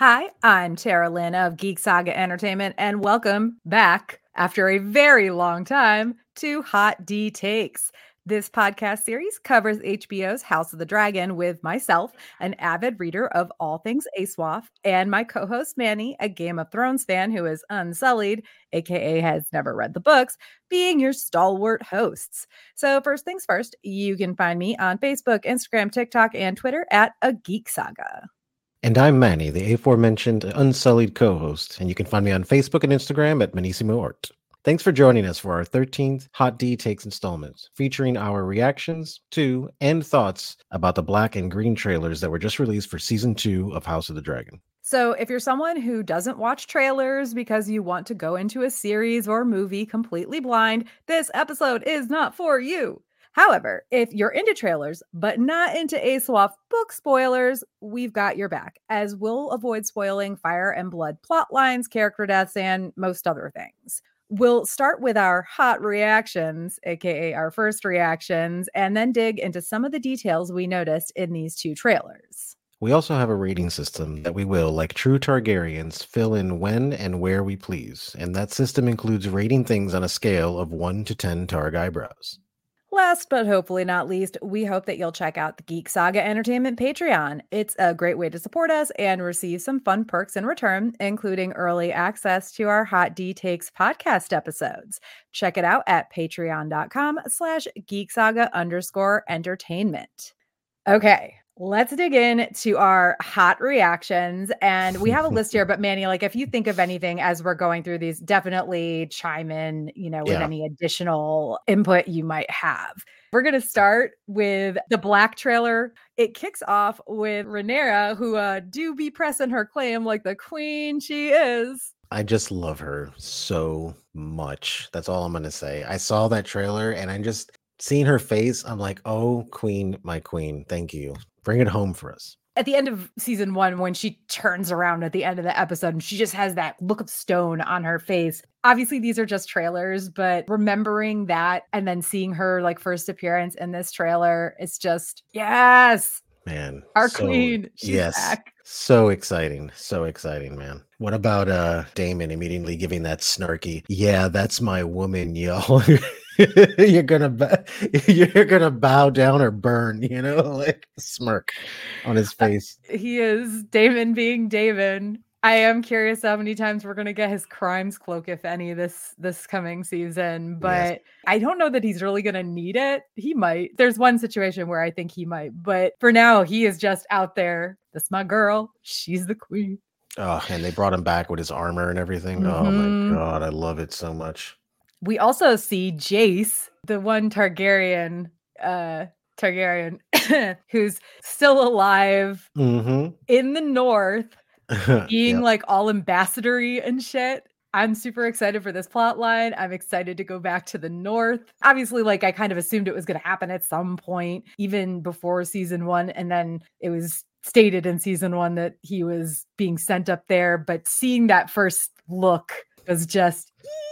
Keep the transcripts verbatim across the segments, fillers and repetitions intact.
Hi, I'm Tara Lynn of Geek Saga Entertainment, and welcome back after a very long time to Hot D Takes. This podcast series covers H B O's House of the Dragon with myself, an avid reader of all things ASOIAF, and my co-host Manny, a Game of Thrones fan who is unsullied, aka has never read the books, being your stalwart hosts. So first things first, you can find me on Facebook, Instagram, TikTok, and Twitter at A Geek Saga. And I'm Manny, the aforementioned unsullied co-host, and you can find me on Facebook and Instagram at Manissimo Art. Thanks for joining us for our thirteenth Hot D Takes installment, featuring our reactions to and thoughts about the black and green trailers that were just released for Season two of House of the Dragon. So if you're someone who doesn't watch trailers because you want to go into a series or movie completely blind, this episode is not for you. However, if you're into trailers, but not into ASOIAF book spoilers, we've got your back, as we'll avoid spoiling Fire and Blood plot lines, character deaths, and most other things. We'll start with our hot reactions, aka our first reactions, and then dig into some of the details we noticed in these two trailers. We also have a rating system that we will, like true Targaryens, fill in when and where we please, and that system includes rating things on a scale of one to ten Targ eyebrows. Last but hopefully not least, we hope that you'll check out the Geek Saga Entertainment Patreon. It's a great way to support us and receive some fun perks in return, including early access to our Hot D Takes podcast episodes. Check it out at patreon.com slash geeksaga underscore entertainment. Okay, let's dig in to our hot reactions. And we have a list here, but Manny, like if you think of anything as we're going through these, definitely chime in, you know, with Yeah. any additional input you might have. We're going to start with the Black trailer. It kicks off with Rhaenyra, who uh, do be pressing her claim like the queen she is. I just love her so much. That's all I'm going to say. I saw that trailer and I just... seeing her face, I'm like, oh, queen, my queen, thank you. Bring it home for us. At the end of season one, when she turns around at the end of the episode and she just has that look of stone on her face. Obviously, these are just trailers, but remembering that and then seeing her like first appearance in this trailer, it's just, yes, man, our so, queen. She's yes, back. So exciting. So exciting, man. What about uh Daemon immediately giving that snarky, yeah, that's my woman, y'all. you're gonna bow, you're gonna bow down or burn, you know, like smirk on his face. Uh, he is Daemon being Daemon. I am curious how many times we're gonna get his crimes cloak, if any, this this coming season. But yes. I don't know that he's really gonna need it. He might. There's one situation where I think he might, but for now, he is just out there. That's my girl. She's the queen. Oh, and they brought him back with his armor and everything. Mm-hmm. Oh my god, I love it so much. We also see Jace, the one Targaryen, uh, Targaryen who's still alive mm-hmm. in the north, being yep. like all ambassadory and shit. I'm super excited for this plot line. I'm excited to go back to the north. Obviously, like I kind of assumed it was going to happen at some point, even before season one. And then it was stated in season one that he was being sent up there. But seeing that first look was just...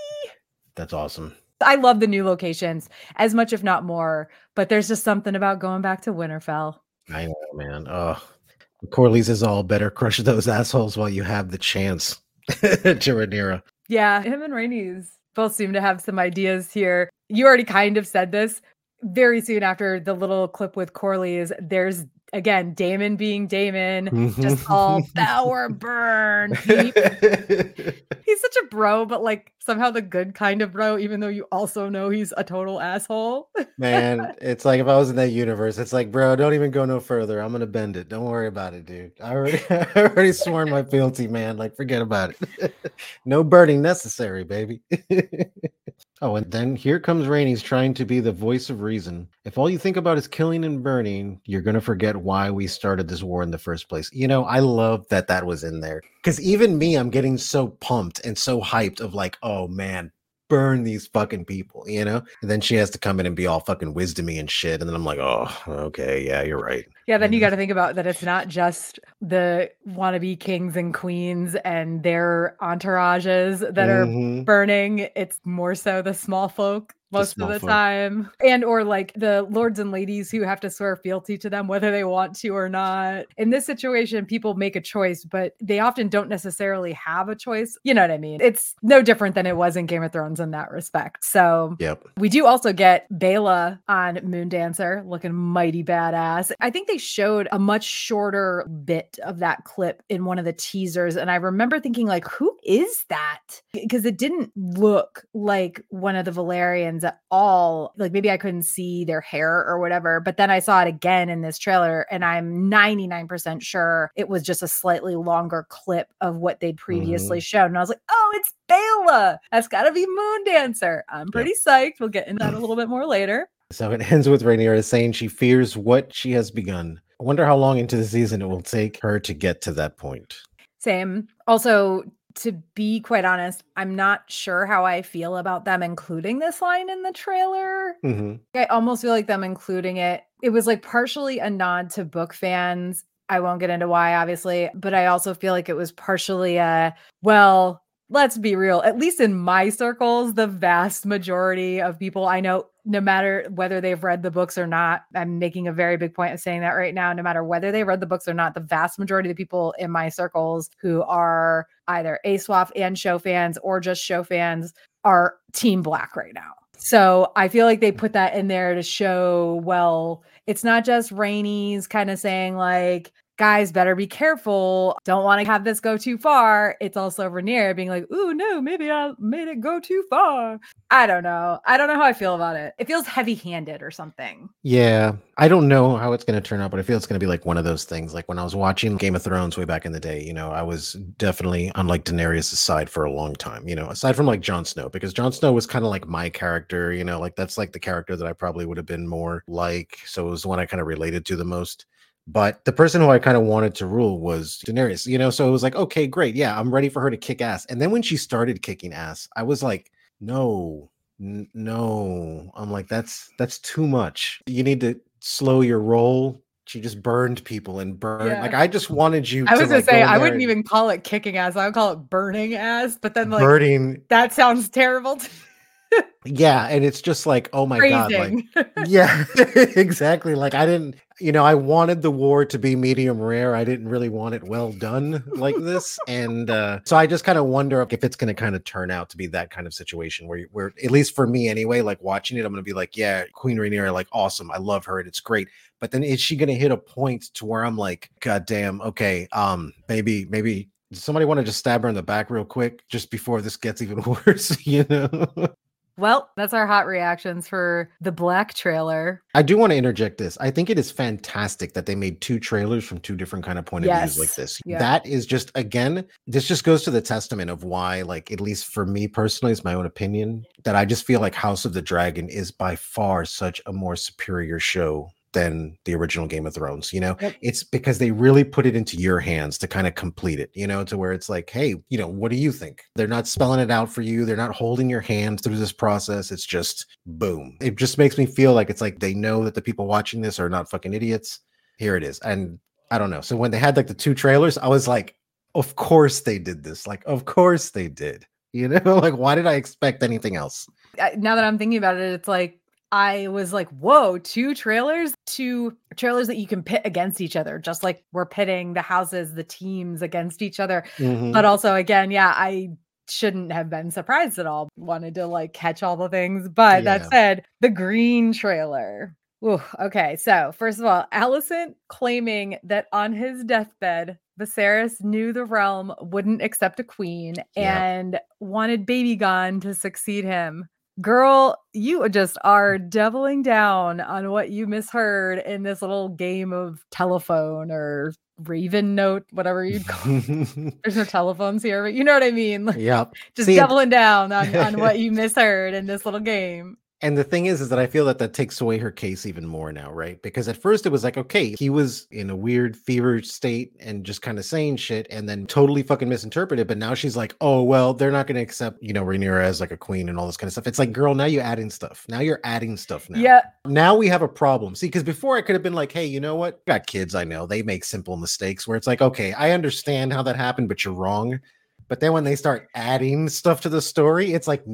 That's awesome. I love the new locations as much, if not more, but there's just something about going back to Winterfell. I know, man. Oh, Corlys is all better crush those assholes while you have the chance. to Rhaenyra. Yeah, him and Rhaenys both seem to have some ideas here. You already kind of said this. Very soon after the little clip with Corlys, there's again Daemon being Daemon, just all power burn. He, he's such a bro, but like somehow the good kind of bro, even though you also know he's a total asshole. Man, it's like if I was in that universe, it's like, bro, don't even go no further. I'm gonna bend it. Don't worry about it, dude. I already, I already sworn my fealty, man. Like, forget about it. No burning necessary, baby. Oh, and then here comes Rhaenys trying to be the voice of reason. If all you think about is killing and burning, you're going to forget why we started this war in the first place. You know, I love that that was in there. Because even me, I'm getting so pumped and so hyped of like, oh man, burn these fucking people, you know? And then she has to come in and be all fucking wisdomy and shit. And then I'm like, oh, okay, yeah, you're right. Yeah, then you got to think about that it's not just the wannabe kings and queens and their entourages that mm-hmm. are burning. It's more so the small folk. most of the folk. time. And or like the lords and ladies who have to swear fealty to them, whether they want to or not. In this situation, people make a choice, but they often don't necessarily have a choice. You know what I mean? It's no different than it was in Game of Thrones in that respect. So yep. We do also get Bela on Moondancer looking mighty badass. I think they showed a much shorter bit of that clip in one of the teasers. And I remember thinking like, who is that? Because it didn't look like one of the Valerians at all. Like maybe I couldn't see their hair or whatever, but then I saw it again in this trailer and I'm ninety-nine percent sure it was just a slightly longer clip of what they'd previously mm-hmm. shown. And I was like, oh, it's Bela. That's gotta be Moondancer. I'm pretty yep. psyched. We'll get into that a little bit more later. So it ends with Rhaenyra saying she fears what she has begun. I wonder how long into the season it will take her to get to that point. Same. Also, to be quite honest, I'm not sure how I feel about them including this line in the trailer. Mm-hmm. I almost feel like them including it. It was like partially a nod to book fans. I won't get into why, obviously, but I also feel like it was partially a, well, let's be real. At least in my circles, the vast majority of people I know, no matter whether they've read the books or not, I'm making a very big point of saying that right now, no matter whether they read the books or not, the vast majority of the people in my circles who are either A S W A F and show fans or just show fans are Team Black right now. So I feel like they put that in there to show, well, it's not just Rhaenys kind of saying like, guys, better be careful. Don't want to have this go too far. It's also Rhaenyra being like, ooh, no, maybe I made it go too far. I don't know. I don't know how I feel about it. It feels heavy-handed or something. Yeah. I don't know how it's going to turn out, but I feel it's going to be like one of those things. Like when I was watching Game of Thrones way back in the day, you know, I was definitely on like Daenerys' side for a long time, you know, aside from like Jon Snow, because Jon Snow was kind of like my character, you know, like that's like the character that I probably would have been more like. So it was the one I kind of related to the most. But the person who I kind of wanted to rule was Daenerys, you know, so it was like, okay, great. Yeah, I'm ready for her to kick ass. And then when she started kicking ass, I was like, no, n- no. I'm like, that's that's too much. You need to slow your roll. She just burned people and burned. Yeah. Like, I just wanted you I was to, going like, to say, I and... wouldn't even call it kicking ass. I would call it burning ass. But then, like, burning. That sounds terrible. Yeah, and it's just like, oh my Freezing. God, like, yeah, exactly. Like I didn't, you know, I wanted the war to be medium rare. I didn't really want it well done like this, and uh, so I just kind of wonder if it's going to kind of turn out to be that kind of situation where, where at least for me anyway, like watching it, I'm going to be like, yeah, Queen Rhaenyra, like awesome, I love her, and it's great. But then is she going to hit a point to where I'm like, God damn, okay, um, maybe, maybe. Does somebody want to just stab her in the back real quick just before this gets even worse, you know? Well, that's our hot reactions for the Black trailer. I do want to interject this. I think it is fantastic that they made two trailers from two different kind of point of yes. views like this. Yeah. That is just, again, this just goes to the testament of why, like, at least for me personally, it's my own opinion, that I just feel like House of the Dragon is by far such a more superior show than the original Game of Thrones, you know. Yep. It's because they really put it into your hands to kind of complete it, you know, to where it's like, hey, you know, what do you think? They're not spelling it out for you. They're not holding your hand through this process. It's just boom. It just makes me feel like it's like they know that the people watching this are not fucking idiots. Here it is. And I don't know. So when they had like the two trailers, I was like, of course they did this. Like, of course they did, you know, like, why did I expect anything else? Now that I'm thinking about it, it's like, I was like, whoa, two trailers, two trailers that you can pit against each other, just like we're pitting the houses, the teams against each other. Mm-hmm. But also, again, yeah, I shouldn't have been surprised at all. Wanted to like catch all the things. But Yeah. that said, the green trailer. Ooh, okay, so first of all, Alicent claiming that on his deathbed, Viserys knew the realm wouldn't accept a queen Yeah. and wanted Babygon to succeed him. Girl, you just are doubling down on what you misheard in this little game of telephone or Raven Note, whatever you'd call it. There's no telephones here, but you know what I mean. Like, Yep. just See, doubling down on, on what you misheard in this little game. And the thing is, is that I feel that that takes away her case even more now, right? Because at first it was like, okay, he was in a weird fever state and just kind of saying shit and then totally fucking misinterpreted. But now she's like, oh, well, they're not going to accept, you know, Rhaenyra as like a queen and all this kind of stuff. It's like, girl, now you're adding stuff. Now you're adding stuff now. Yeah. Now we have a problem. See, because before I could have been like, hey, you know what? I got kids, I know. They make simple mistakes where it's like, okay, I understand how that happened, but you're wrong. But then when they start adding stuff to the story, it's like, nah.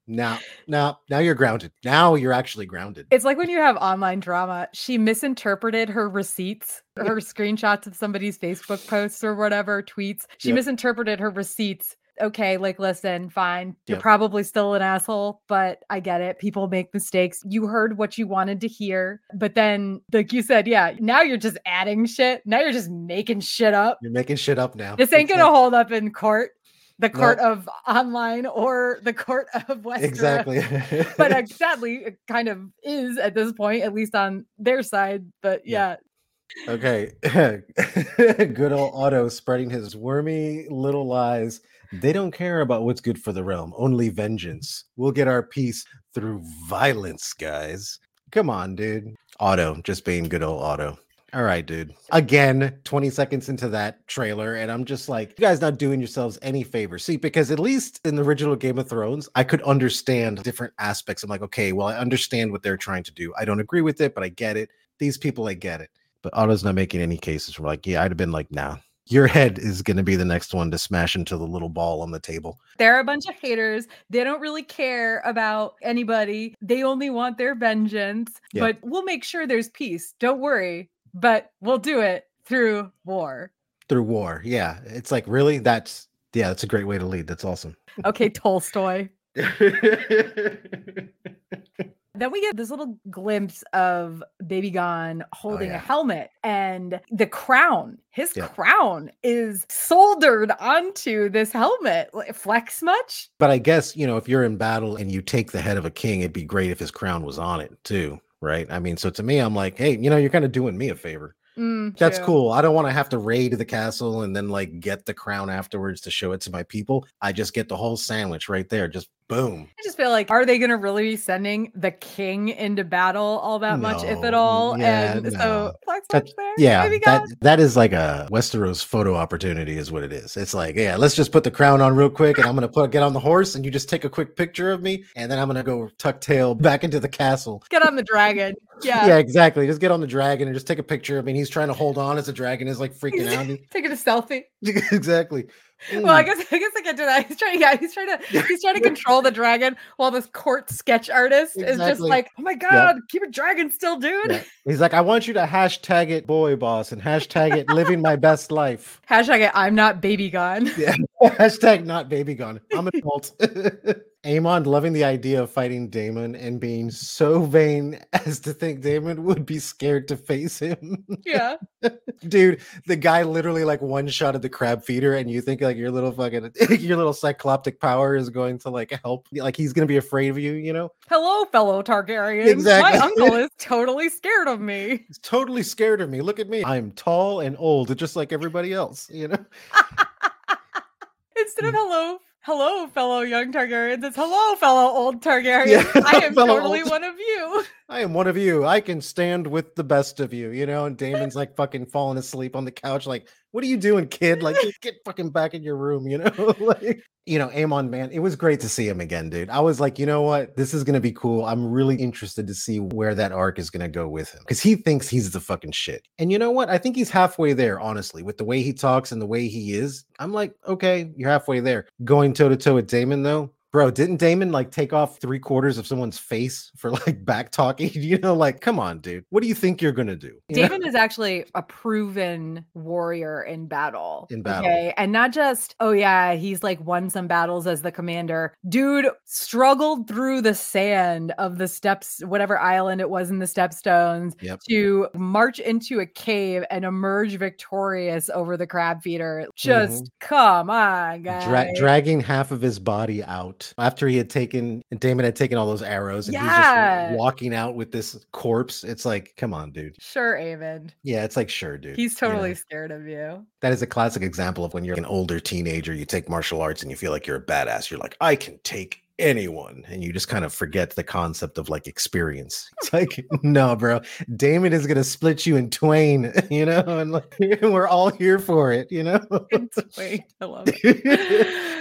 Now, now, now you're grounded. Now you're actually grounded. It's like when you have online drama. She misinterpreted her receipts, her screenshots of somebody's Facebook posts or whatever, tweets. She Yep. misinterpreted her receipts. Okay, like, listen, fine. You're Yep. probably still an asshole, but I get it. People make mistakes. You heard what you wanted to hear. But then, like you said, yeah, now you're just adding shit. Now you're just making shit up. You're making shit up now. This ain't It's going to like- hold up in court. The court No. of online or the court of Westeros. Exactly. But uh, sadly, it kind of is at this point, at least on their side. But yeah. Okay. Good old Otto spreading his wormy little lies. They don't care about what's good for the realm, only vengeance. We'll get our peace through violence, guys. Come on, dude. Otto, just being good old Otto. All right, dude. Again, twenty seconds into that trailer, and I'm just like, you guys not doing yourselves any favor. See, because at least in the original Game of Thrones, I could understand different aspects. I'm like, okay, well, I understand what they're trying to do. I don't agree with it, but I get it. These people, I get it. But Otto's not making any cases. We're like, yeah, I'd have been like, nah. Your head is going to be the next one to smash into the little ball on the table. They're a bunch of haters. They don't really care about anybody. They only want their vengeance. Yeah. But we'll make sure there's peace. Don't worry. But we'll do it through war. Through war. Yeah. It's like, really? That's, yeah, that's a great way to lead. That's awesome. Okay, Tolstoy. Then we get this little glimpse of Baby Gon holding Oh, yeah. a helmet, and the crown, his Yeah. crown is soldered onto this helmet. Like, flex much? But I guess, you know, if you're in battle and you take the head of a king, it'd be great if his crown was on it too, right? I mean, so to me, I'm like, hey, you know, you're kind of doing me a favor. Mm, That's true. cool. I don't want to have to raid the castle and then like get the crown afterwards to show it to my people. I just get the whole sandwich right there. Just boom. I just feel like, are they going to really be sending the king into battle all that much, if at No, all? yeah, and no. so, flex That- much there? Yeah, Baby that Gon? that is like a Westeros photo opportunity, is what it is. It's like, yeah, let's just put the crown on real quick, and I'm gonna put get on the horse, and you just take a quick picture of me, and then I'm gonna go tuck tail back into the castle. Get on the dragon. Yeah. Yeah, exactly. Just get on the dragon and just take a picture. I mean, he's trying to hold on as the dragon is like freaking out. Taking a selfie. Exactly. Well, I Mm. guess I guess I can do that. He's trying, yeah, he's trying to he's trying to control the dragon while this court sketch artist is just Exactly. like, oh my god, keep a dragon still, dude. Yeah. He's like, I want you to hashtag it boy boss and hashtag it living my best life. Hashtag it, I'm not Baby Gon. Yeah. Hashtag not baby gone. I'm an adult. Aemon loving the idea of fighting Daemon and being so vain as to think Daemon would be scared to face him. Yeah. Dude, the guy literally like one shot at the crab feeder, and you think like your little fucking your little cycloptic power is going to like help, like he's gonna be afraid of you, you know? Hello, fellow Targaryens. Exactly. My uncle is totally scared of me. He's totally scared of me. Look at me. I'm tall and old, just like everybody else, you know? Instead of hello, hello, fellow young Targaryens, it's hello, fellow old Targaryens. Yeah, I am fellow totally old- one of you. I am one of you. I can stand with the best of you, you know? And Damon's like fucking falling asleep on the couch, like, what are you doing, kid? Like, just get fucking back in your room, you know? Like, you know, Aemon, man, it was great to see him again, dude. I was like, you know what? This is gonna be cool. I'm really interested to see where that arc is gonna go with him. Because he thinks he's the fucking shit. And you know what? I think he's halfway there, honestly, with the way he talks and the way he is. I'm like, okay, you're halfway there. Going toe-to-toe with Daemon, though. Bro, didn't Daemon like take off three quarters of someone's face for like back talking? You know, like, come on, dude. What do you think you're gonna do? You know? Daemon is actually a proven warrior in battle. In battle. Okay. And not just, oh yeah, he's like won some battles as the commander. Dude struggled through the sand of the steps, whatever island it was in the Stepstones, Yep. to march into a cave and emerge victorious over the crab feeder. Just come on, guys. Dra- dragging half of his body out after he had taken Damon had taken all those arrows, and he's Yeah. just walking out with this corpse. It's like, come on, dude. Sure, Aemon. Yeah, it's like, sure, dude. He's You know? totally scared of you. That is a classic example of when you're an older teenager, you take martial arts and you feel like you're a badass. You're like, I can take anyone, and you just kind of forget the concept of like experience. It's like, no, bro, Damon is gonna split you in twain, you know, and like we're all here for it, you know. Wait, I love it.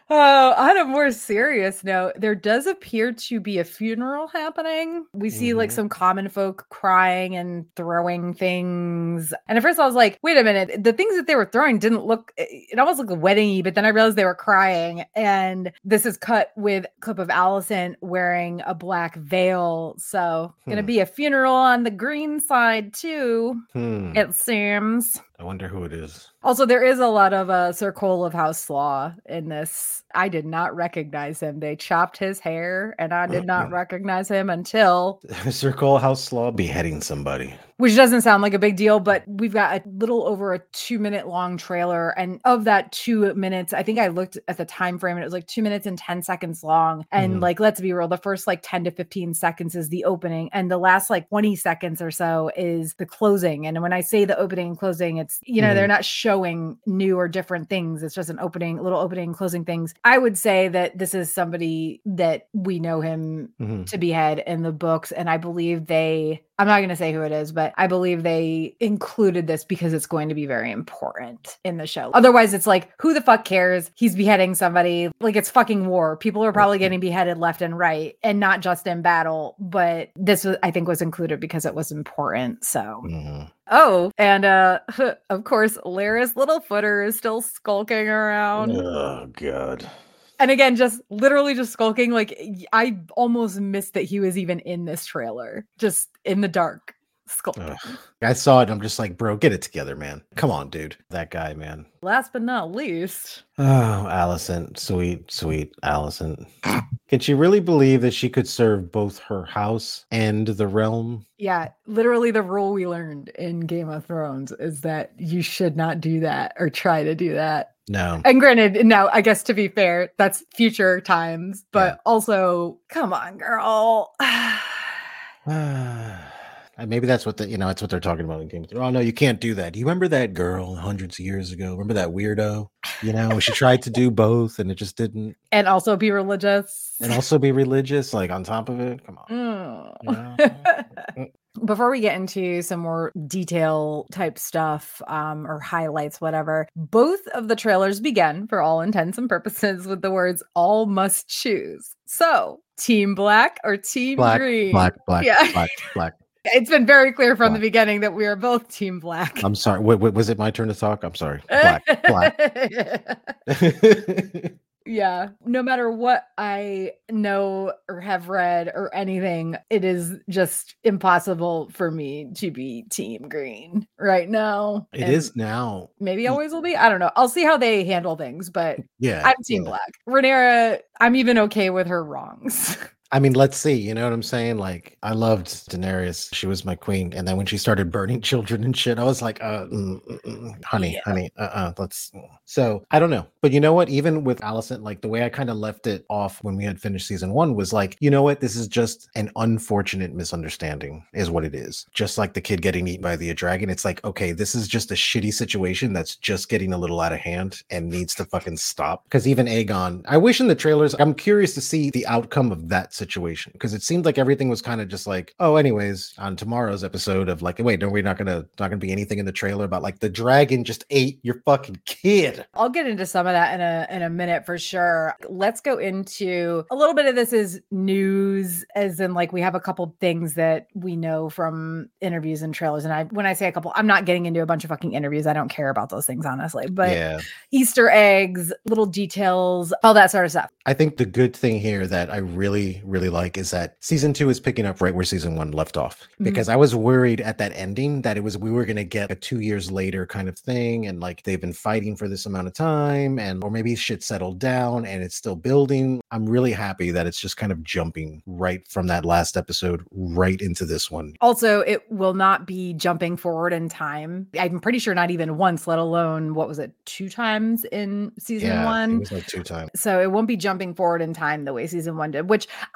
Oh, on a more serious note, there does appear to be a funeral happening. We see like Mhm. some common folk crying and throwing things. And at first I was like, wait a minute, the things that they were throwing didn't look, it almost looked wedding-y, but then I realized they were crying. And this is cut with a clip of Alicent wearing a black veil. So Hmm. gonna be a funeral on the green side too, Hmm. it seems. I wonder who it is. Also, there is a lot of uh, Sir Cole of House Slaw in this. I did not recognize him. They chopped his hair, and I did not recognize him until Sir Cole House Slaw beheading somebody. Which doesn't sound like a big deal, but we've got a little over a two minute long trailer. And of that two minutes, I think I looked at the time frame and it was like two minutes and ten seconds long. And Mhm. like, let's be real, the first like ten to fifteen seconds is the opening. And the last like twenty seconds or so is the closing. And when I say the opening and closing, it's, you know, Mhm. they're not showing new or different things. It's just an opening, little opening and closing things. I would say that this is somebody that we know him Mhm. to behead in the books. And I believe they, I'm not going to say who it is, but I believe they included this because it's going to be very important in the show. Otherwise, it's like, who the fuck cares? He's beheading somebody. Like, it's fucking war. People are probably getting beheaded left and right, and not just in battle. But this, was, I think, was included because it was important. So. Mhm. Oh, and uh, of course, Laris Littlefooter is still skulking around. Oh, God. And again, just literally just skulking. Like, I almost missed that he was even in this trailer, just in the dark, skulking. Ugh. I saw it. I'm just like, bro, get it together, man. Come on, dude. That guy, man. Last but not least. Oh, Alicent. Sweet, sweet Alicent. Can she really believe that she could serve both her house and the realm? Yeah, literally the rule we learned in Game of Thrones is that you should not do that or try to do that. No. And granted, now I guess to be fair, that's future times, but yeah. Also, come on, girl. Maybe that's what the, you know, that's what they're talking about in Game of Thrones. Oh no, you can't do that. Do you remember that girl hundreds of years ago? Remember that weirdo? You know, she tried to do both and it just didn't. And also be religious. And also be religious, like on top of it. Come on. Mm. You know? Before we get into some more detail type stuff um, or highlights, whatever, both of the trailers begin, for all intents and purposes, with the words "all must choose." So, Team Black or Team Black, Green? Black, Black, yeah. Black, Black. It's been very clear from Black. the beginning that we are both Team Black. I'm sorry. Wait, wait, was it my turn to talk? I'm sorry. Black, Black. Yeah, no matter what I know or have read or anything, it is just impossible for me to be Team Green right now. It and is now. Maybe always will be. I don't know. I'll see how they handle things, but Yeah, I'm Team yeah. Black. Rhaenyra, I'm even okay with her wrongs. I mean, let's see. You know what I'm saying? Like, I loved Daenerys. She was my queen. And then when she started burning children and shit, I was like, uh, mm, mm, mm, honey, Yeah. honey, uh-uh, let's. So I don't know. But you know what? Even with Alicent, like the way I kind of left it off when we had finished season one was like, you know what? This is just an unfortunate misunderstanding is what it is. Just like the kid getting eaten by the dragon. It's like, okay, this is just a shitty situation that's just getting a little out of hand and needs to fucking stop. Because even Aegon, I wish in the trailers, I'm curious to see the outcome of that situation, because it seemed like everything was kind of just like, oh, anyways, on tomorrow's episode of like, wait, no, we're not gonna not gonna be anything in the trailer about like the dragon just ate your fucking kid. I'll get into some of that in a in a minute for sure. Let's go into a little bit of this is news, as in like we have a couple things that we know from interviews and trailers. And I when I say a couple, I'm not getting into a bunch of fucking interviews. I don't care about those things, honestly. But Yeah. Easter eggs, little details, all that sort of stuff. I think the good thing here that I really, really like is that season two is picking up right where season one left off. Because I was worried at that ending that it was we were going to get a two years later kind of thing, and like they've been fighting for this amount of time, and or maybe shit settled down and it's still building. I'm really happy that it's just kind of jumping right from that last episode right into this one. Also, it will not be jumping forward in time. I'm pretty sure not even once, let alone what was it, two times in season Yeah, one. it was like two times. So it won't be jumping forward in time the way season one did, which I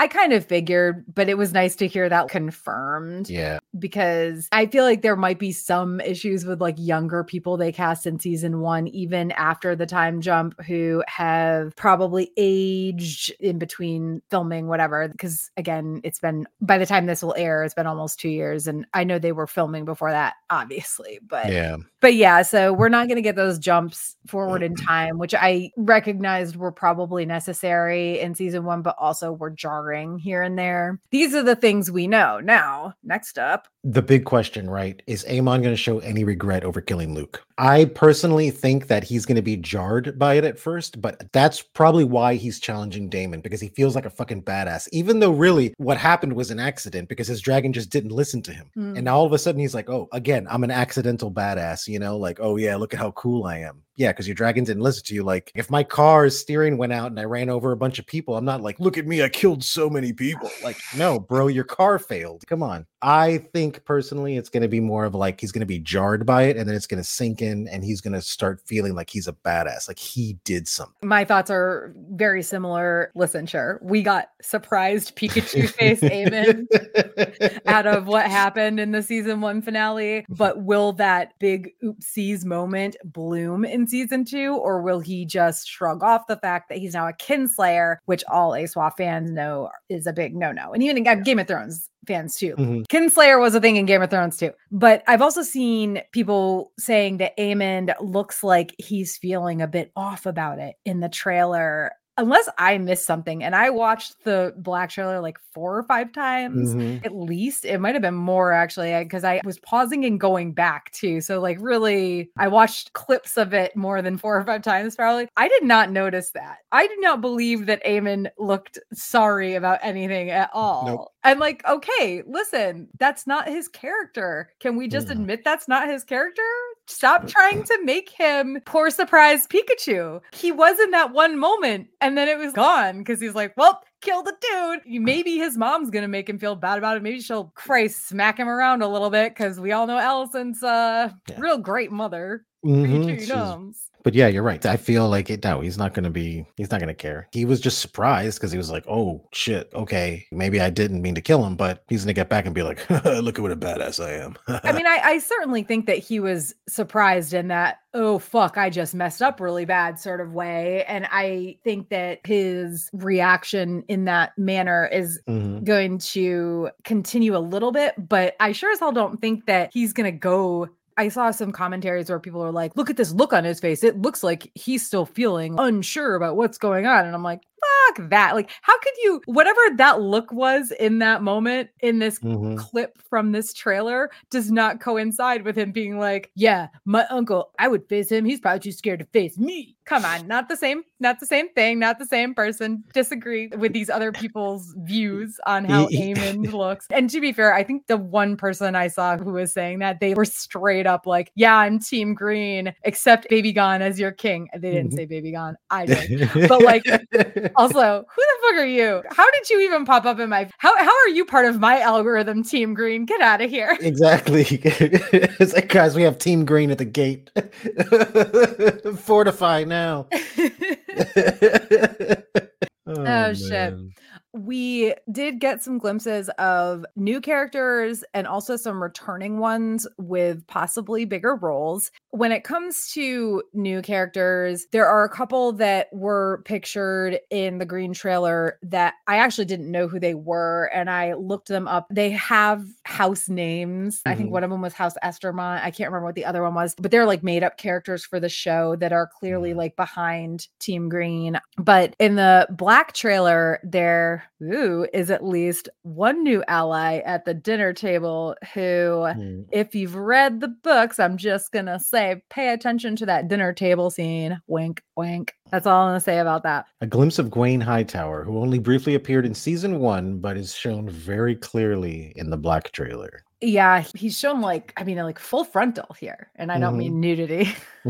I kind of figured, but it was nice to hear that confirmed. Yeah. Because I feel like there might be some issues with like younger people they cast in season one, even after the time jump, who have probably aged in between filming, whatever. Because again, it's been, by the time this will air, it's been almost two years. And I know they were filming before that, obviously. But yeah. But yeah, so we're not going to get those jumps forward in time, which I recognized were probably necessary in season one, but also were jarring here and there. These are the things we know. Now, next up. The big question, right? Is Aemon going to show any regret over killing Luke? I personally think that he's going to be jarred by it at first, but that's probably why he's challenging Daemon, because he feels like a fucking badass, even though really what happened was an accident because his dragon just didn't listen to him. Mm. And now all of a sudden he's like, oh, again, I'm an accidental badass, you know, like, oh yeah, look at how cool I am. Yeah, because your dragon didn't listen to you. Like, if my car's steering went out and I ran over a bunch of people, I'm not like, look at me, I killed so many people. Like, no, bro, your car failed. Come on. I think personally it's going to be more of like he's going to be jarred by it, and then it's going to sink in, and he's going to start feeling like he's a badass, like he did something. My thoughts are very similar. Listen, sure, we got surprised Pikachu face Aemon out of what happened in the season one finale, but will that big oopsies moment bloom in season two, or will he just shrug off the fact that he's now a kinslayer, which all A S W A fans know is a big no-no, and even in Game of Thrones fans too. Mm-hmm. Kinslayer was a thing in Game of Thrones too. But I've also seen people saying that Aemon looks like he's feeling a bit off about it in the trailer. Unless I missed something, and I watched the Black trailer like four or five times, mm-hmm. at least. It might have been more actually, because I, I was pausing and going back too. So like really, I watched clips of it more than four or five times probably. I did not notice that. I did not believe that Aemon looked sorry about anything at all. Nope. I'm like, okay, listen, that's not his character. Can we just mm. admit that's not his character? Stop trying to make him poor surprise Pikachu. He was in that one moment and then it was gone because he's like, well, kill the dude. Maybe his mom's going to make him feel bad about it. Maybe she'll Christ smack him around a little bit because we all know Alicent's a yeah. real great mother. Mm-hmm. But yeah, you're right. I feel like it. No, he's not going to be, he's not going to care. He was just surprised because he was like, oh shit. Okay. Maybe I didn't mean to kill him, but he's going to get back and be like, look at what a badass I am. I mean, I, I certainly think that he was surprised in that, oh fuck, I just messed up really bad sort of way. And I think that his reaction in that manner is mm-hmm. going to continue a little bit, but I sure as hell don't think that he's going to go. I saw some commentaries where people are like, look at this look on his face. It looks like he's still feeling unsure about what's going on. And I'm like, fuck that. Like, how could you, whatever that look was in that moment in this mm-hmm. clip from this trailer does not coincide with him being like, yeah, my uncle, I would face him. He's probably too scared to face me. Come on. Not the same, not the same thing, not the same person. Disagree with these other people's views on how Aemon looks. And to be fair, I think the one person I saw who was saying that, they were straight up like, yeah, I'm team green, except Baby Gon as your king. They didn't mm-hmm. say Baby Gon. I did. But like, also, who the fuck are you? How did you even pop up in my, how, how are you part of my algorithm, team green? Get out of here. Exactly. It's like, guys, we have team green at the gate. Fortify now. oh, oh shit. We did get some glimpses of new characters and also some returning ones with possibly bigger roles. When it comes to new characters, there are a couple that were pictured in the green trailer that I actually didn't know who they were, and I looked them up. They have house names. Mm-hmm. I think one of them was House Estermont. I can't remember what the other one was, but they're like made up characters for the show that are clearly mm-hmm. like behind Team Green. But in the Black trailer, they're Ooh, is at least one new ally at the dinner table who, mm. if you've read the books, I'm just going to say, pay attention to that dinner table scene. Wink, wink. That's all I'm going to say about that. A glimpse of Gwaine Hightower, who only briefly appeared in season one, but is shown very clearly in the Black trailer. Yeah, he's shown like, I mean, like full frontal here. And I don't mean nudity.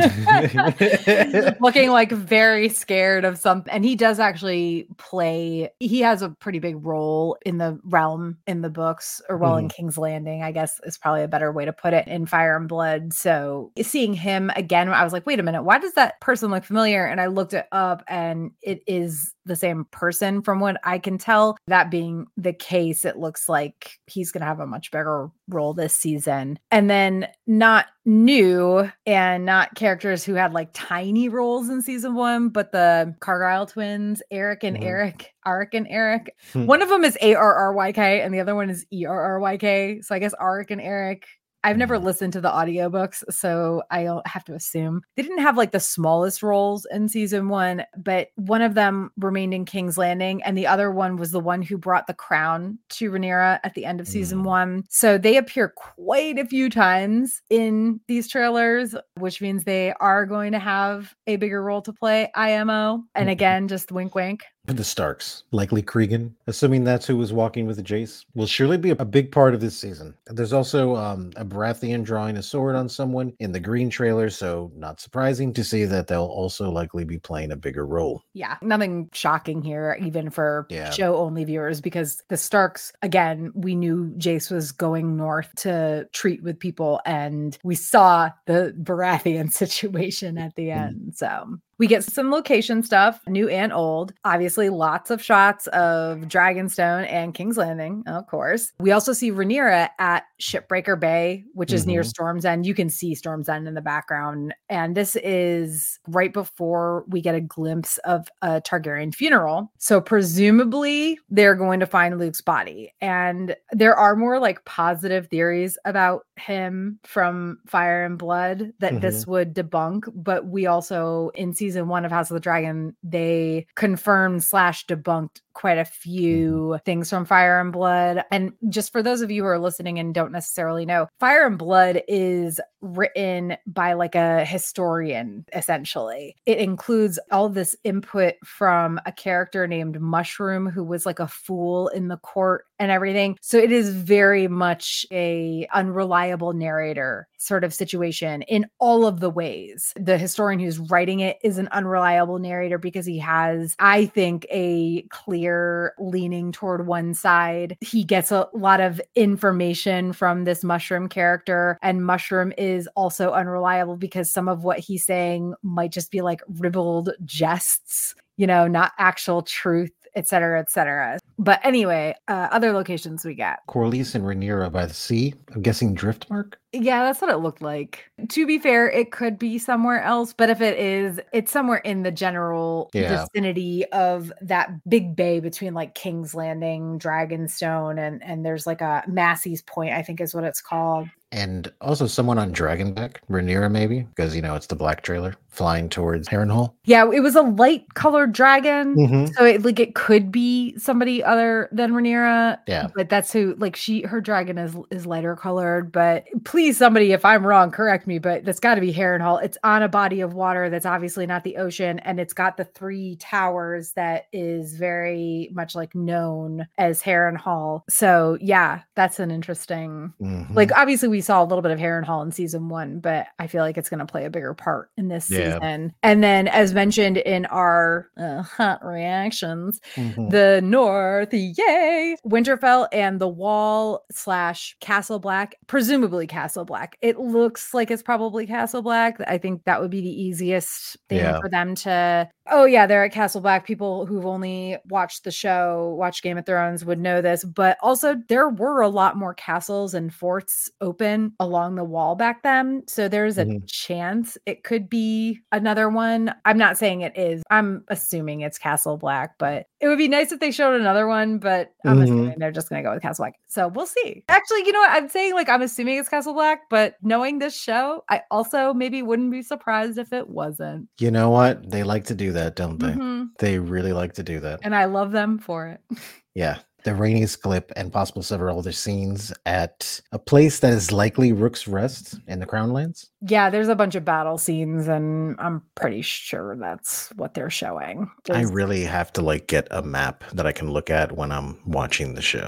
Looking like very scared of something. And he does actually play, he has a pretty big role in the realm in the books, or well, in Mhm. King's Landing, I guess is probably a better way to put it, in Fire and Blood. So seeing him again, I was like, wait a minute, why does that person look familiar? And I looked it up and it is the same person from what I can tell. That being the case, it looks like he's going to have a much bigger role this season. And then not new and not characters who had like tiny roles in season one, but the Cargyle twins, Eric and Mhm. Eric, Arik and Eric. Hmm. One of them is A R R Y K and the other one is E R R Y K. So I guess Arik and Eric. I've never Mhm. listened to the audiobooks, so I have to assume they didn't have like the smallest roles in season one, but one of them remained in King's Landing, and the other one was the one who brought the crown to Rhaenyra at the end of season Mm. one. So they appear quite a few times in these trailers, which means they are going to have a bigger role to play, I M O. And Mhm. again, just wink, wink. The Starks, likely Cregan, assuming that's who was walking with Jace, will surely be a big part of this season. There's also um, a Baratheon drawing a sword on someone in the green trailer, so not surprising to see that they'll also likely be playing a bigger role. Yeah, nothing shocking here, even for Yeah. show-only viewers, because the Starks, again, we knew Jace was going north to treat with people, and we saw the Baratheon situation at the end, so... We get some location stuff, new and old. Obviously, lots of shots of Dragonstone and King's Landing, of course. We also see Rhaenyra at Shipbreaker Bay, which is near Mhm. Storm's End. You can see Storm's End in the background. And this is right before we get a glimpse of a Targaryen funeral. So presumably, they're going to find Luke's body. And there are more like positive theories about him from Fire and Blood that this would debunk. But we also, in season one of House of the Dragon, they confirmed slash debunked quite a few things from Fire and Blood. And just for those of you who are listening and don't necessarily know, Fire and Blood is written by like a historian, essentially. It includes all this input from a character named Mushroom, who was like a fool in the court and everything. So it is very much a unreliable narrator sort of situation in all of the ways. The historian who's writing it is an unreliable narrator because he has, I think, a clear leaning toward one side. He gets a lot of information from this Mushroom character, and Mushroom is also unreliable because some of what he's saying might just be like ribald jests, you know, not actual truth, et cetera, et cetera. But anyway, uh, other locations we got. Corlys and Rhaenyra by the sea. I'm guessing Driftmark? Yeah, that's what it looked like. To be fair, it could be somewhere else, but if it is, it's somewhere in the general Yeah. vicinity of that big bay between like King's Landing, Dragonstone, and and there's like a Massey's Point, I think is what it's called. And also someone on Dragonback, Rhaenyra maybe, because, you know, it's the black trailer flying towards Harrenhal. Yeah, it was a light colored dragon. Mhm. So it like it could be somebody other than Rhaenyra. Yeah. But that's who, like, she, her dragon is is lighter colored. But please, somebody, if I'm wrong, correct me. But that's got to be Harrenhal. It's on a body of water that's obviously not the ocean, and it's got the three towers that is very much like known as Harrenhal. So yeah, that's an interesting. Mhm. Like, obviously, we saw a little bit of Harrenhal in season one, but I feel like it's going to play a bigger part in this Yeah. season. And then, as mentioned in our uh, hot reactions, Mhm. the North, yay! Winterfell and the Wall slash Castle Black, presumably Castle Black. It looks like it's probably Castle Black. I think that would be the easiest thing Yeah. for them to. Oh yeah, they're at Castle Black. People who've only watched the show, watched Game of Thrones, would know this. But also, there were a lot more castles and forts open along the wall back then. So there's a Mhm. chance it could be another one. I'm not saying it is. I'm assuming it's Castle Black, but it would be nice if they showed another one. But I'm Mhm. assuming they're just going to go with Castle Black. So we'll see. Actually, you know what? I'm saying like I'm assuming it's Castle Black, but knowing this show, I also maybe wouldn't be surprised if it wasn't. You know what? They like to do that, don't they? Mhm. They really like to do that. And I love them for it. Yeah. The Rainey's clip and possible several other scenes at a place that is likely Rook's Rest in the Crownlands. Yeah, there's a bunch of battle scenes, and I'm pretty sure that's what they're showing. I Just- really have to like get a map that I can look at when I'm watching the show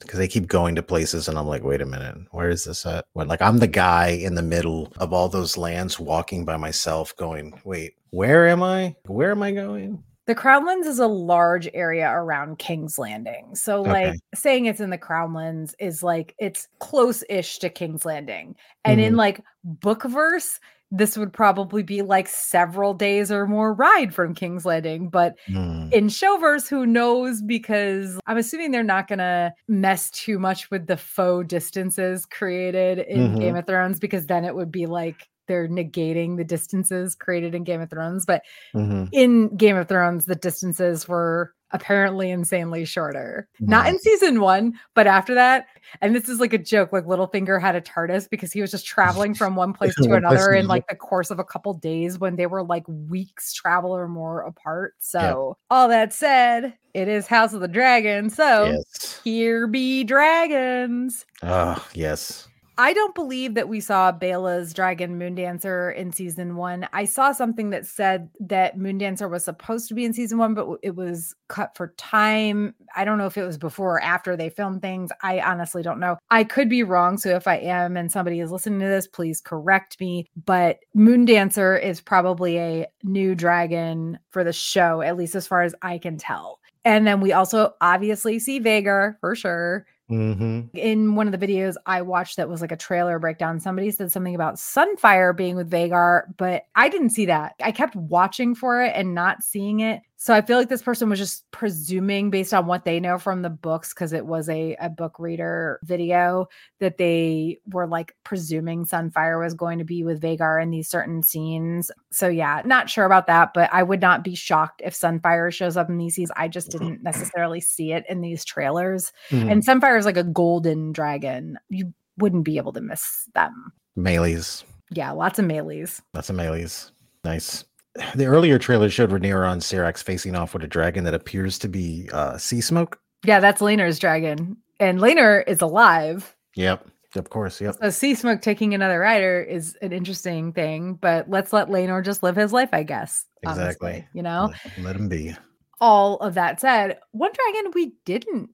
because they keep going to places and I'm like, wait a minute, where is this at? What, like I'm the guy in the middle of all those lands walking by myself going, wait, where am I? Where am I going? The Crownlands is a large area around King's Landing. So, like, Okay. saying it's in the Crownlands is like it's close-ish to King's Landing. And Mhm. in like bookverse, this would probably be like several days or more ride from King's Landing. But Mm. in showverse, who knows? Because I'm assuming they're not going to mess too much with the faux distances created in Mhm. Game of Thrones, because then it would be like they're negating the distances created in Game of Thrones. But Mhm. in Game of Thrones, the distances were apparently insanely shorter. Not in Mhm. season one, but after that. And this is like a joke, like Littlefinger had a TARDIS because he was just traveling from one place to One place another to in another. like the course of a couple days when they were like weeks travel or more apart. Yep. So all that said, it is House of the Dragon. So Yes. here be dragons. Oh, yes. I don't believe that we saw Bela's dragon Moondancer in season one. I saw something that said that Moondancer was supposed to be in season one, but it was cut for time. I don't know if it was before or after they filmed things. I honestly don't know. I could be wrong. So if I am and somebody is listening to this, please correct me. But Moondancer is probably a new dragon for the show, at least as far as I can tell. And then we also obviously see Vhagar for sure. Mm-hmm. In one of the videos I watched that was like a trailer breakdown, somebody said something about Sunfire being with Vhagar, but I didn't see that. I kept watching for it and not seeing it. So I feel like this person was just presuming based on what they know from the books, because it was a, a book reader video, that they were like presuming Sunfire was going to be with Vhagar in these certain scenes. So yeah, not sure about that, but I would not be shocked if Sunfire shows up in these scenes. I just didn't necessarily see it in these trailers. Mm. And Sunfire is like a golden dragon. You wouldn't be able to miss them. Melees. Yeah, lots of melees. Lots of melees. Nice. The earlier trailer showed Rhaenyra on Syrax facing off with a dragon that appears to be uh, sea smoke. Yeah, that's Laenor's dragon. And Laenor is alive. Yep. Of course. Yep. So sea smoke taking another rider is an interesting thing, but let's let Laenor just live his life, I guess. Exactly. Honestly, you know, let, let him be. All of that said, one dragon we didn't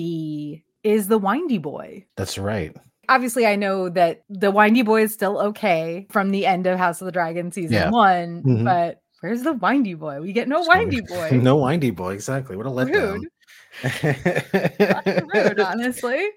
see is the Windy Boy. That's right. Obviously, I know that the Windy Boy is still okay from the end of House of the Dragon season yeah. one, mm-hmm. but where's the Windy Boy? We get no Windy Boy. No Windy Boy, exactly. What a letdown. Rude. Rude, honestly.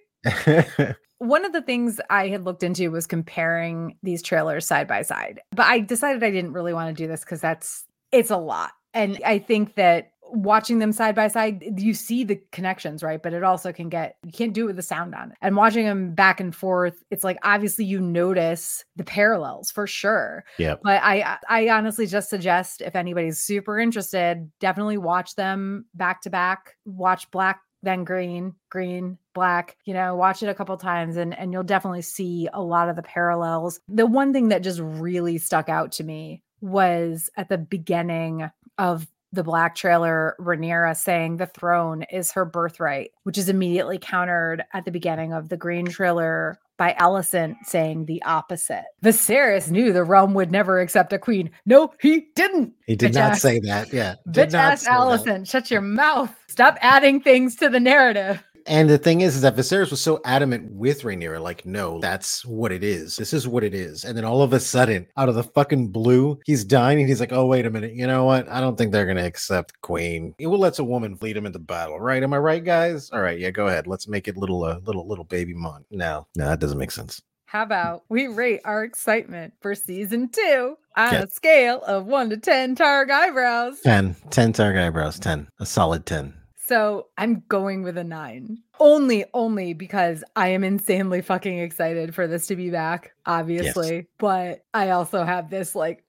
One of the things I had looked into was comparing these trailers side by side, but I decided I didn't really want to do this because that's, it's a lot. And I think that watching them side by side, you see the connections, right? But it also can get, you can't do it with the sound on it. And watching them back and forth, it's like, obviously you notice the parallels for sure. Yeah. But I, I honestly just suggest if anybody's super interested, definitely watch them back to back, watch Black, then Green, Green, Black, you know, watch it a couple times and, and you'll definitely see a lot of the parallels. The one thing that just really stuck out to me was at the beginning of the Black trailer, Rhaenyra saying the throne is her birthright, which is immediately countered at the beginning of the Green trailer by Alicent saying the opposite. Viserys knew the realm would never accept a queen. No, he didn't. He did bitch not ass. say that. Yeah. Bitch ass Alicent, shut your mouth. Stop adding things to the narrative. And the thing is, is that Viserys was so adamant with Rhaenyra, like, no, that's what it is. This is what it is. And then all of a sudden, out of the fucking blue, he's dying and he's like, oh, wait a minute. You know what? I don't think they're going to accept Queen. It will let a woman lead him into battle, right? Am I right, guys? All right. Yeah, go ahead. Let's make it little, uh, little, little baby Mon. No, no, that doesn't make sense. How about we rate our excitement for season two on Yeah. a scale of one to ten Targ eyebrows? ten. ten Targ eyebrows. ten. A solid ten. So I'm going with a nine. Only, only because I am insanely fucking excited for this to be back, obviously. Yes. But I also have this like,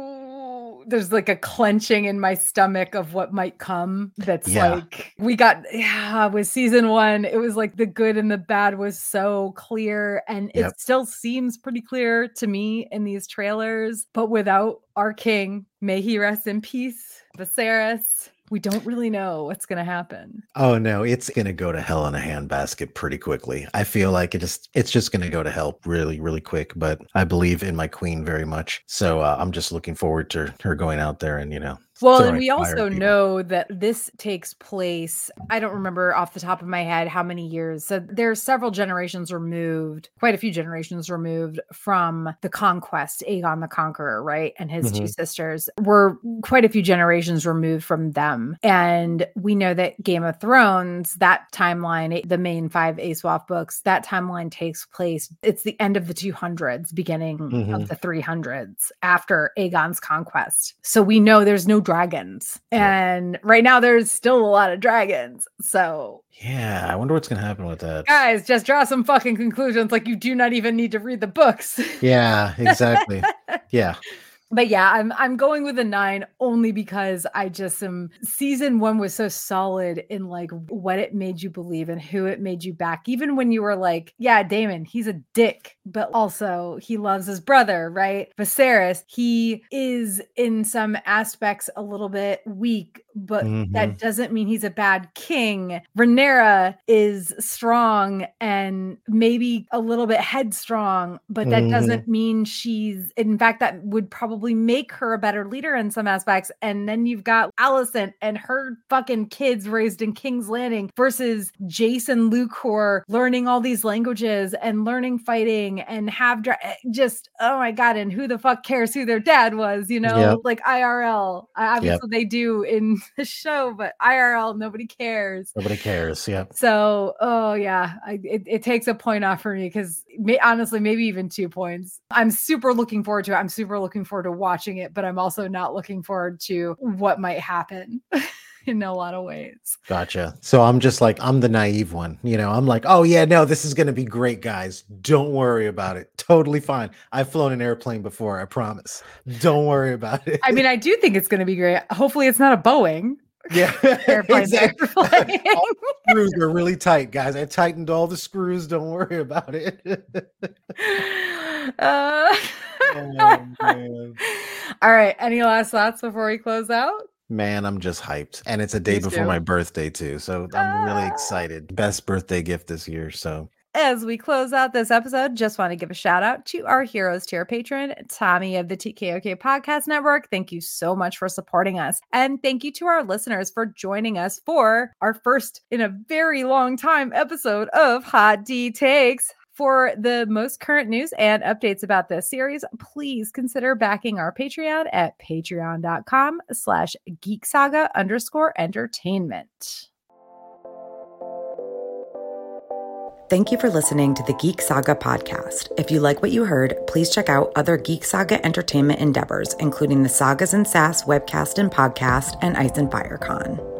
ooh, there's like a clenching in my stomach of what might come. That's yeah. like, we got, yeah, with season one, it was like the good and the bad was so clear. And yep. it still seems pretty clear to me in these trailers. But without our king, may he rest in peace, Viserys, we don't really know what's going to happen. Oh no, it's going to go to hell in a handbasket pretty quickly. I feel like it just, it's just going to go to hell really, really quick, but I believe in my queen very much. So uh, I'm just looking forward to her going out there and, you know, Well, and we also people. know that this takes place, I don't remember off the top of my head how many years. So there's several generations removed, quite a few generations removed from the conquest, Aegon the Conqueror, right? And his mm-hmm. two sisters were quite a few generations removed from them. And we know that Game of Thrones, that timeline, the main five Aesop books, that timeline takes place. It's the end of the two hundreds, beginning mm-hmm. of the three hundreds after Aegon's conquest. So we know there's no dragons. And yeah. right now there's still a lot of dragons. So yeah, I wonder what's going to happen with that. Guys, just draw some fucking conclusions. Like, you do not even need to read the books. Yeah, exactly. Yeah. But yeah, I'm I'm going with a nine only because I just am. Season one was so solid in like what it made you believe and who it made you back. Even when you were like, yeah, Daemon, he's a dick, but also he loves his brother, right? Viserys, he is in some aspects a little bit weak, but mm-hmm. that doesn't mean he's a bad king. Rhaenyra is strong and maybe a little bit headstrong, but that mm-hmm. doesn't mean she's. In fact, that would probably make her a better leader in some aspects. And then you've got Alicent and her fucking kids raised in King's Landing versus Jason Lucor learning all these languages and learning fighting and have dra- just, oh my God. And who the fuck cares who their dad was, you know, yep. like I R L. Obviously yep. they do in the show, but I R L, nobody cares. Nobody cares. Yeah. So, oh yeah, I, it, it takes a point off for me because may, honestly, maybe even two points. I'm super looking forward to it. I'm super looking forward to watching it, but I'm also not looking forward to what might happen in a lot of ways. Gotcha. So I'm just like, I'm the naive one, you know, I'm like, oh yeah, no, this is going to be great, guys. Don't worry about it. Totally fine. I've flown an airplane before. I promise. Don't worry about it. I mean, I do think it's going to be great. Hopefully it's not a Boeing. Yeah, exactly. All the screws are really tight, guys. I tightened all the screws. Don't worry about it. uh, oh, man. All right. Any last thoughts before we close out? Man, I'm just hyped. And it's a day Me before too. my birthday, too. So I'm really excited. Best birthday gift this year. So as we close out this episode, just want to give a shout out to our Heroes Tier patron, Tommy of the T K O K Podcast Network. Thank you so much for supporting us. And thank you to our listeners for joining us for our first in a very long time episode of Hot D Takes. For the most current news and updates about this series, please consider backing our Patreon at patreon.com slash geeksaga underscore entertainment. Thank you for listening to the Geek Saga podcast. If you like what you heard, please check out other Geek Saga entertainment endeavors, including the Sagas and Sass webcast and podcast and Ice and Fire Con.